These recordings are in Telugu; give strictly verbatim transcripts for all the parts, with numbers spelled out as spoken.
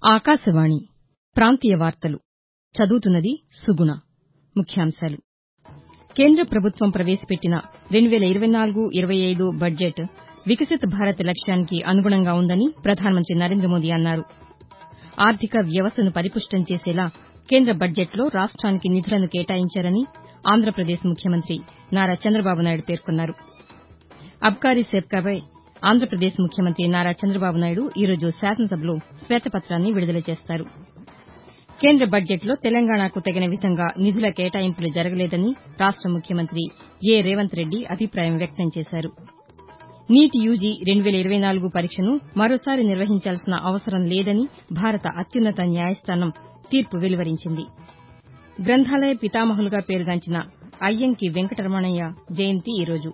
ఆకాశవాణి ప్రాంతీయ వార్తలు చదువుతున్నది సుగుణ. ముఖ్యాంశాలు కేంద్ర ప్రభుత్వం ప్రవేశపెట్టిన రెండు వేల ఇరవై నాలుగు ఇరవై ఐదు బడ్జెట్ వికసిత్ భారత్ లక్ష్యానికి అనుగుణంగా ఉందని ప్రధానమంత్రి నరేంద్ర మోదీ అన్నారు. ఆర్థిక వ్యవస్థను పరిపుష్టం చేసేలా కేంద్ర బడ్జెట్లో రాష్ట్రానికి నిధులను కేటాయించారని ఆంధ్రప్రదేశ్ ముఖ్యమంత్రి నారా చంద్రబాబు నాయుడు పేర్కొన్నారు. అబ్కారీ శాఖపై ఆంధ్రప్రదేశ్ ముఖ్యమంత్రి నారా చంద్రబాబు నాయుడు ఈరోజు శాసనసభలో శ్వేతపత్రాన్ని విడుదల చేస్తారు. కేంద్ర బడ్జెట్లో తెలంగాణకు తగిన విధంగా నిధుల కేటాయింపులు జరగలేదని రాష్ట ముఖ్యమంత్రి ఏ రేవంత్ రెడ్డి అభిప్రాయం వ్యక్తం చేశారు. నీట్ యూజీ రెండు వేల ఇరవై నాలుగు పరీక్షను మరోసారి నిర్వహించాల్సిన అవసరం లేదని భారత అత్యున్నత న్యాయస్థానం తీర్పు వెలువరించింది. గ్రంథాలయ పితామహులుగా పేరుగాంచిన అయ్యంకి వెంకటరమణయ్య జయంతి ఈరోజు.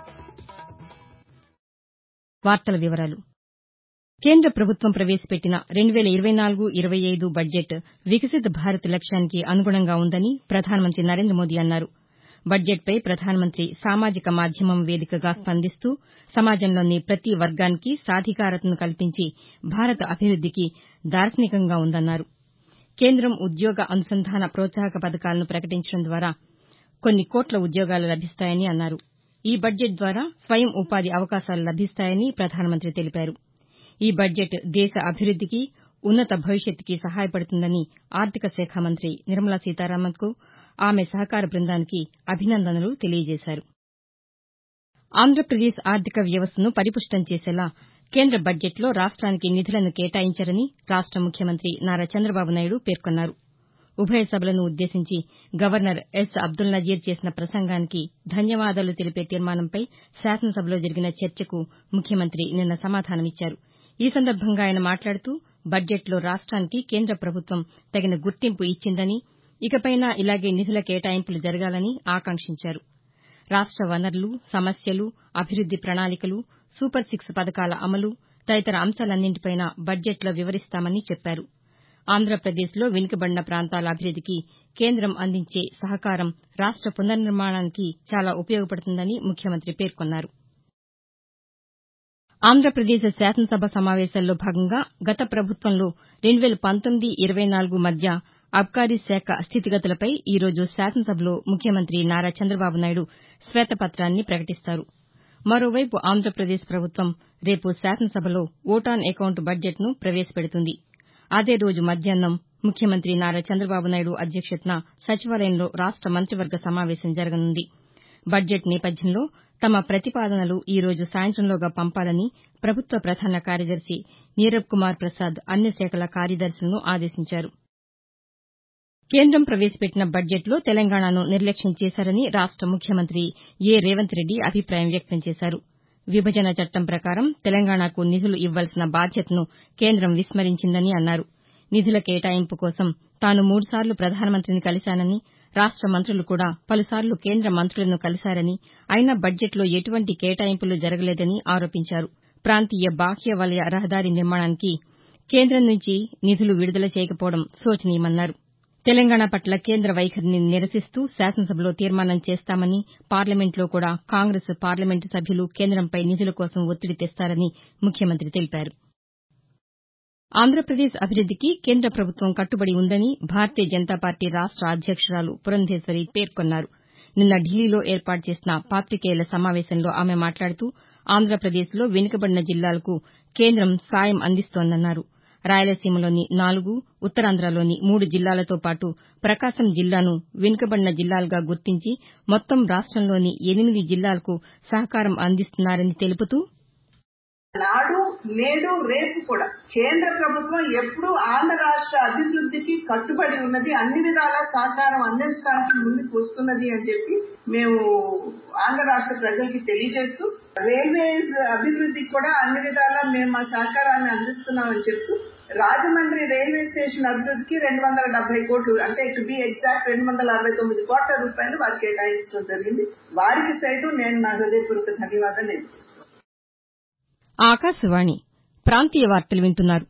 కేంద్ర ప్రభుత్వం ప్రవేశపెట్టిన రెండు వేల ఇరవై నాలుగు ఇరవై ఐదు బడ్జెట్ వికసిత్ భారత్ లక్ష్యానికి అనుగుణంగా ఉందని ప్రధానమంత్రి నరేంద్ర మోదీ అన్నారు. బడ్జెట్పై ప్రధానమంత్రి సామాజిక మాధ్యమం వేదికగా స్పందిస్తూ సమాజంలోని ప్రతి వర్గానికి సాధికారతను కల్పించి భారత అభివృద్దికి దార్శనికంగా ఉందన్నారు. కేంద్రం ఉద్యోగ అనుసంధాన ప్రోత్సాహక పథకాలను ప్రకటించడం ద్వారా కొన్ని కోట్ల ఉద్యోగాలు లభిస్తాయని అన్నారు. ఈ బడ్జెట్ ద్వారా స్వయం ఉపాధి అవకాశాలు లభిస్తాయని ప్రధానమంత్రి తెలిపారు. ఈ బడ్జెట్ దేశ అభివృద్దికి, ఉన్నత భవిష్యత్తుకి సహాయపడుతుందని ఆర్థిక శాఖ మంత్రి నిర్మలా సీతారామన్కు ఆమె సహకార బృందానికి అభినందనలు తెలియజేశారు. ఆంధ్రప్రదేశ్ ఆర్థిక వ్యవస్థను పరిపుష్టం చేసేలా కేంద్ర బడ్జెట్లో రాష్ట్రానికి నిధులను కేటాయించారని రాష్ట ముఖ్యమంత్రి నారా చంద్రబాబు నాయుడు పేర్కొన్నారు. ఉభయ సభలను ఉద్దేశించి గవర్నర్ ఎస్ అబ్దుల్ నజీర్ చేసిన ప్రసంగానికి ధన్యవాదాలు తెలిపే తీర్మానంపై శాసనసభలో జరిగిన చర్చకు ముఖ్యమంత్రి నిన్న సమాధానమిచ్చారు. ఈ సందర్భంగా ఆయన మాట్లాడుతూ బడ్జెట్లో రాష్ట్రానికి కేంద్ర ప్రభుత్వం తగిన గుర్తింపు ఇచ్చిందని, ఇకపైనా ఇలాగే నిధుల కేటాయింపులు జరగాలని ఆకాంక్షించారు. రాష్ట వనరులు, సమస్యలు, అభివృద్ది ప్రణాళికలు, సూపర్ సిక్స్ పథకాల అమలు తదితర అంశాలన్నింటిపైనా బడ్జెట్లో వివరిస్తామని చెప్పారు. ఆంధ్రప్రదేశ్లో వెనుకబడిన ప్రాంతాల అభివృద్దికి కేంద్రం అందించే సహకారం రాష్ట పునర్నిర్మాణానికి చాలా ఉపయోగపడుతుందని ముఖ్యమంత్రి పేర్కొన్నారు. ఆంధ్రప్రదేశ్ శాసనసభ సమావేశాల్లో భాగంగా గత ప్రభుత్వంలో రెండు వేల పంతొమ్మిది ఇరవై నాలుగు మధ్య అబ్కారీ శాఖ స్థితిగతులపై ఈరోజు శాసనసభలో ముఖ్యమంత్రి నారా చంద్రబాబు నాయుడు శ్వేతపత్రాన్ని ప్రకటిస్తారు. మరోవైపు ఆంధ్రప్రదేశ్ ప్రభుత్వం రేపు శాసనసభలో ఓట్ ఆన్ అకౌంట్ బడ్జెట్ను ప్రవేశపెడుతుంది. అదే రోజు మధ్యాహ్నం ముఖ్యమంత్రి నారా చంద్రబాబు నాయుడు అధ్యక్షతన సచివాలయంలో రాష్ట మంత్రివర్గ సమావేశం జరగనుంది. బడ్జెట్ నేపథ్యంలో తమ ప్రతిపాదనలు ఈ రోజు సాయంత్రంలోగా పంపాలని ప్రభుత్వ ప్రధాన కార్యదర్శి నీరబ్ కుమార్ ప్రసాద్ అన్ని శాఖల కార్యదర్శులను ఆదేశించారు. కేంద్రం ప్రవేశపెట్టిన బడ్జెట్లో తెలంగాణను నిర్లక్ష్యం చేశారని రాష్ట ముఖ్యమంత్రి ఏ రేవంత్ రెడ్డి అభిప్రాయం వ్యక్తం చేశారు. విభజన చట్టం ప్రకారం తెలంగాణకు నిధులు ఇవ్వాల్సిన బాధ్యతను కేంద్రం విస్మరించిందని అన్నారు. నిధుల కేటాయింపు కోసం తాను మూడుసార్లు ప్రధానమంత్రిని కలిశానని, రాష్ట మంత్రులు కూడా పలుసార్లు కేంద్ర మంత్రులను కలిశారని, అయినా బడ్జెట్లో ఎటువంటి కేటాయింపులు జరగలేదని ఆరోపించారు. ప్రాంతీయ బాహ్య వలయ రహదారి నిర్మాణానికి కేంద్రం నుంచి నిధులు విడుదల చేయకపోవడం శోచనీయమన్నారు. తెలంగాణ పట్ల కేంద్ర వైఖరిని నిరసిస్తూ శాసనసభలో తీర్మానం చేస్తామని, పార్లమెంట్లో కూడా కాంగ్రెస్ పార్లమెంటు సభ్యులు కేంద్రంపై నిధుల కోసం ఒత్తిడి తెస్తారని ముఖ్యమంత్రి తెలిపారు. ఆంధ్రప్రదేశ్ అభివృద్దికి కేంద్ర ప్రభుత్వం కట్టుబడి ఉందని భారతీయ జనతా పార్టీ రాష్ట అధ్యక్షురాలు పురంధేశ్వరి పేర్కొన్నారు. నిన్న ఢిల్లీలో ఏర్పాటు చేసిన పాతికేయుల సమావేశంలో ఆమె మాట్లాడుతూ ఆంధ్రప్రదేశ్లో వెనుకబడిన జిల్లాలకు కేంద్రం సాయం అందిస్తోందన్నారు. రాయలసీమలోని నాలుగు, ఉత్తరాంధ్రలోని మూడు జిల్లాలతో పాటు ప్రకాశం జిల్లాను వెనుకబడిన జిల్లాలుగా గుర్తించి మొత్తం రాష్టంలోని ఎనిమిది జిల్లాలకు సహకారం అందిస్తున్నారని తెలుపుతూ నాడు నేడు రేపు కూడా కేంద్ర ప్రభుత్వం ఎప్పుడూ ఆంధ్ర రాష్ట్ర అభివృద్దికి కట్టుబడి ఉన్నది, అన్ని విధాల సహకారం అందించడానికి ముందుకు వస్తున్నది అని చెప్పి మేము ఆంధ్ర రాష్ట్ర ప్రజలకి తెలియజేస్తూ, రైల్వే అభివృద్దికి కూడా అన్ని విధాలా మేము మా సహకారాన్ని అందిస్తున్నామని చెప్తూ రాజమండ్రి రైల్వే స్టేషన్ అభివృద్దికి రెండు వందల డెబ్బై కోట్లు అంటే టు బి ఎగ్జాక్ట్ రెండు వందల అరవై తొమ్మిది కోట్ల రూపాయలు వారికి కేటాయించడం జరిగింది. వారికి సైతం నేను నా హృదయపూర్వక ధన్యవాదాలు తెలియజేస్తున్నాను. ఆకాశవాణి ప్రాంతీయ వార్తలు వింటున్నారు.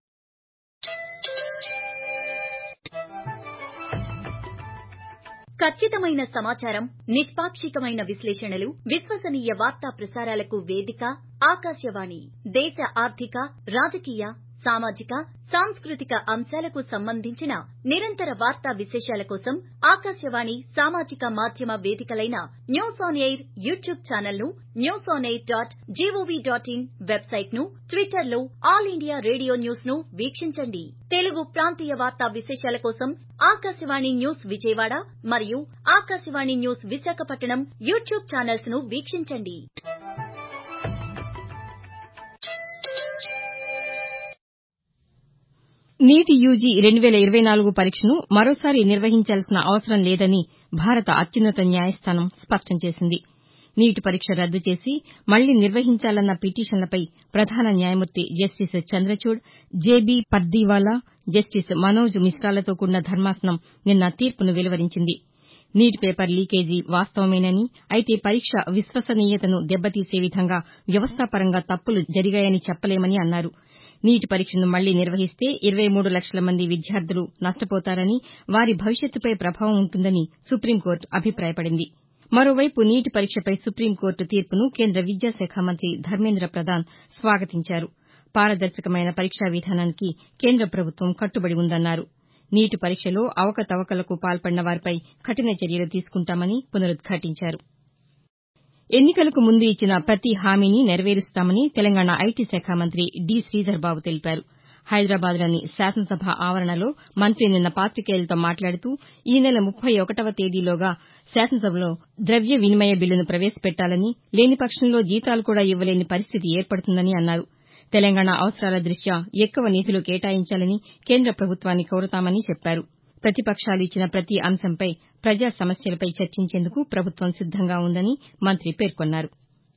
ఖచ్చితమైన సమాచారం, నిష్పాక్షికమైన విశ్లేషణలు, విశ్వసనీయ వార్తా ప్రసారాలకు వేదిక ఆకాశవాణి. దేశ ఆర్థిక, రాజకీయ, సామాజిక సాంస్కృతిక అంశాలకు సంబంధించిన నిరంతర వార్తా విశేషాల కోసం ఆకాశవాణి సామాజిక మాధ్యమ వేదికలైన news on air YouTube channel ను, news on air dot G O V dot in website ను, ట్విట్టర్ లో ఆల్ ఇండియా రేడియో న్యూస్ ను వీక్షించండి. తెలుగు ప్రాంతీయ వార్తా విశేషాల కోసం ఆకాశవాణి న్యూస్ విజయవాడ మరియు Akashvani news Visakhapatnam YouTube channels ను వీక్షించండి. నీట్ యూజీ రెండు వేల ఇరవై నాలుగు పరీక్షను మరోసారి నిర్వహించాల్సిన అవసరం లేదని భారత అత్యున్నత న్యాయస్థానం స్పష్టం చేసింది. నీట్ పరీక్ష రద్దు చేసి మళ్లీ నిర్వహించాలన్న పిటిషన్లపై ప్రధాన న్యాయమూర్తి justice Chandrachud, JB Pardiwala, justice Manoj మిశ్రాలతో కూడిన ధర్మాసనం నిన్న తీర్పును వెలువరించింది. నీట్ పేపర్ లీకేజీ వాస్తవమేనని, అయితే పరీక్ష విశ్వసనీయతను దెబ్బతీసే విధంగా వ్యవస్థాపరంగా తప్పులు జరిగాయని చెప్పలేమని అన్నారు. నీట్ పరీక్షను మళ్లీ నిర్వహిస్తే ఇరవై మూడు లక్షల మంది విద్యార్థులు నష్టపోతారని, వారి భవిష్యత్తుపై ప్రభావం ఉంటుందని సుప్రీంకోర్టు అభిప్రాయపడింది. మరోవైపు నీట్ పరీక్షపై సుప్రీంకోర్టు తీర్పును కేంద్ర విద్యాశాఖ మంత్రి ధర్మేంద్ర ప్రధాన్ స్వాగతించారు. పారదర్శకమైన పరీక్షా విధానానికి కేంద్ర ప్రభుత్వం కట్టుబడి ఉందన్నారు. నీట్ పరీక్షలో అవకతవకలకు పాల్పడిన వారిపై కఠిన చర్యలు తీసుకుంటామని పునరుద్ఘాటించారు. ఎన్నికలకు ముందు ఇచ్చిన ప్రతి హామీని నెరవేరుస్తామని తెలంగాణ ఐటీ శాఖ మంత్రి డి. శ్రీధర్బాబు తెలిపారు. హైదరాబాద్లోని శాసనసభ ఆవరణలో మంత్రి నిన్న పాతికేయులతో మాట్లాడుతూ ఈ నెల ముప్పై ఒకటవ తేదీలోగా శాసనసభలో ద్రవ్య వినిమయ బిల్లును ప్రవేశపెట్టాలని, లేని పక్షంలో జీతాలు కూడా ఇవ్వలేని పరిస్థితి ఏర్పడుతుందని అన్నారు. తెలంగాణ అవసరాల దృష్ట్యా ఎక్కువ నిధులు కేటాయించాలని కేంద్ర ప్రభుత్వాన్ని కోరతామని చెప్పారు. ప్రతిపక్షాలు ఇచ్చిన ప్రతి అంశంపై, ప్రజా సమస్యలపై చర్చించేందుకు ప్రభుత్వం సిద్దంగా ఉందని మంత్రి పేర్కొన్నారు.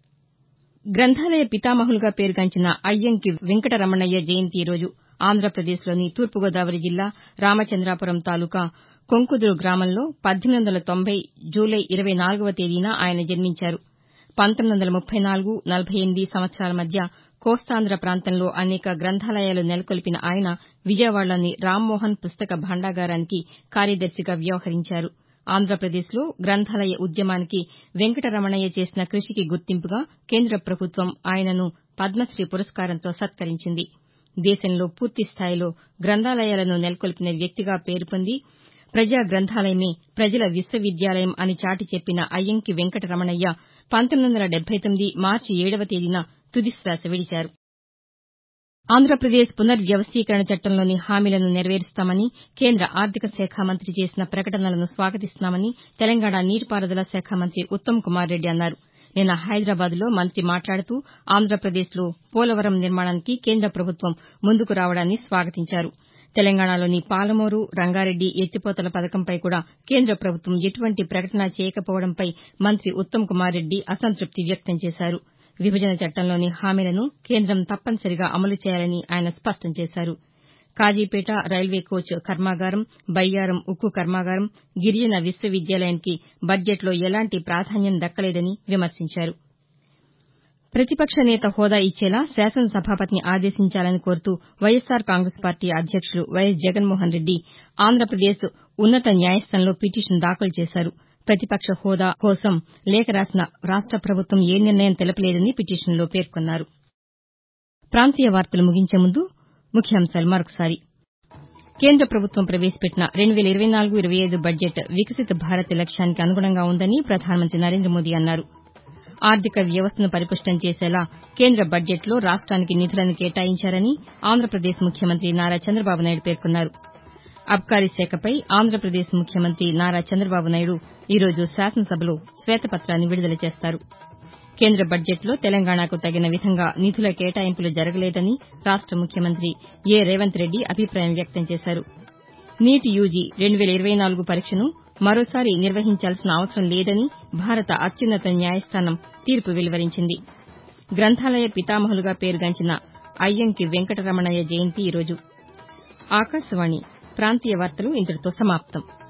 గ్రంథాలయ పితామహులుగా పేరుగాంచిన అయ్యంకి వెంకటరమణయ్య జయంతి ఈరోజు ఆంధ్రప్రదేశ్లోని తూర్పుగోదావరి జిల్లా రామచంద్రాపురం తాలూకా కొంకుదురు గ్రామంలో పద్దెనిమిది వందల తొంభై జూలై ఇరవై నాలుగవ తేదీన ఆయన జన్మించారు. పంతొమ్మిది వందల ముప్పై నాలుగు నలభై ఎనిమిది సంవత్సరాల మధ్య కోస్తాంధ్ర ప్రాంతంలో అనేక గ్రంథాలయాలు నెలకొల్పిన ఆయన విజయవాడలోని రామ్మోహన్ పుస్తక భాండాగారానికి కార్యదర్శిగా వ్యవహరించారు. ఆంధ్రప్రదేశ్లో గ్రంథాలయ ఉద్యమానికి వెంకటరమణయ్య చేసిన కృషికి గుర్తింపుగా కేంద్ర ప్రభుత్వం ఆయనను పద్మశ్రీ పురస్కారంతో సత్కరించింది. దేశంలో పూర్తిస్థాయిలో గ్రంథాలయాలను నెలకొల్పిన వ్యక్తిగా పేరు పొంది ప్రజా గ్రంథాలయమే ప్రజల విశ్వవిద్యాలయం అని చాటి చెప్పిన అయ్యంకి వెంకటరమణయ్య పంతొమ్మిది వందల డెబ్బై తొమ్మిది మార్చి ఏడవ తేదీన తుదిశ్వాస విడిచారు. ఆంధ్రప్రదేశ్ పునర్వ్యవస్థీకరణ చట్టంలోని హామీలను నెరవేరుస్తామని, కేంద్ర ఆర్థిక శాఖ మంత్రి చేసిన ప్రకటనలను స్వాగతిస్తున్నామని తెలంగాణ నీటిపారుదల శాఖ మంత్రి ఉత్తమ్ కుమార్ రెడ్డి అన్నారు. నిన్న హైదరాబాద్లో మంత్రి మాట్లాడుతూ ఆంధ్రప్రదేశ్లో పోలవరం నిర్మాణానికి కేంద్ర ప్రభుత్వం ముందుకు రావడాన్ని స్వాగతించారు. తెలంగాణలోని పాలమూరు, రంగారెడ్డి ఎత్తిపోతల పథకంపై కూడా కేంద్ర ప్రభుత్వం ఎటువంటి ప్రకటన చేయకపోవడంపై మంత్రి ఉత్తమ్ కుమార్ రెడ్డి అసంతృప్తి వ్యక్తం చేశారు. విభజన చట్టంలోని హామీలను కేంద్రం తప్పనిసరిగా అమలు చేయాలని ఆయన స్పష్టం చేశారు. కాజీపేట రైల్వే కోచ్ కర్మాగారం, బయ్యారం ఉక్కు కర్మాగారం, గిరిజన విశ్వవిద్యాలయానికి బడ్జెట్లో ఎలాంటి ప్రాధాన్యం దక్కలేదని విమర్శించారు. ప్రతిపక్ష నేత హోదా ఇచ్చేలా శాసనసభాపతిని ఆదేశించాలని కోరుతూ వైఎస్సార్ కాంగ్రెస్ పార్టీ అధ్యక్షులు వైఎస్ జగన్మోహన్ రెడ్డి ఆంధ్రప్రదేశ్ ఉన్నత న్యాయస్థానంలో పిటిషన్ దాఖలు చేశారు. ప్రతిపక్ష హోదా కోసం లేఖ రాసిన రాష్ట ప్రభుత్వం ఏ నిర్ణయం తెలపలేదని పిటిషన్లో పేర్కొన్నారు. ప్రాంతీయ వార్తలు ముగించే ముందు ముఖ్యాంశాలు మరొకసారి. కేంద్ర ప్రభుత్వం ప్రవేశపెట్టిన రెండు వేల ఇరవై నాలుగు ఇరవై ఐదు బడ్జెట్ వికసిత భారత్ లక్ష్యానికి అనుగుణంగా ఉందని ప్రధానమంత్రి నరేంద్ర మోదీ అన్నారు. ఆర్థిక వ్యవస్థను పరిపుష్టం చేసేలా కేంద్ర బడ్జెట్లో రాష్ట్రానికి నిధులను కేటాయించారని ఆంధ్రప్రదేశ్ ముఖ్యమంత్రి నారా చంద్రబాబు నాయుడు పేర్కొన్నారు. అబ్కారీ శాఖపై ఆంధ్రప్రదేశ్ ముఖ్యమంత్రి నారా చంద్రబాబు నాయుడు ఈరోజు శాసనసభలో శ్వేతపత్రాన్ని విడుదల చేస్తారు. కేంద్ర బడ్జెట్లో తెలంగాణకు తగిన విధంగా నిధుల కేటాయింపులు జరగలేదని రాష్ట ముఖ్యమంత్రి ఏ రేవంత్ రెడ్డి అభిప్రాయం వ్యక్తం చేశారు. నీట్ యూజీ రెండు వేల ఇరవై నాలుగు పరీక్షను మరోసారి నిర్వహించాల్సిన అవసరం లేదని భారత అత్యున్నత న్యాయస్థానం తీర్పు వెలువరించింది. గ్రంథాలయ పితామహులుగా పేరుగాంచిన అయ్యంకి వెంకటరమణయ్య జయంతి ఈరోజు. ఆకాశవాణి ప్రాంతీయ వార్తలు ఇంతటితో సమాప్తం.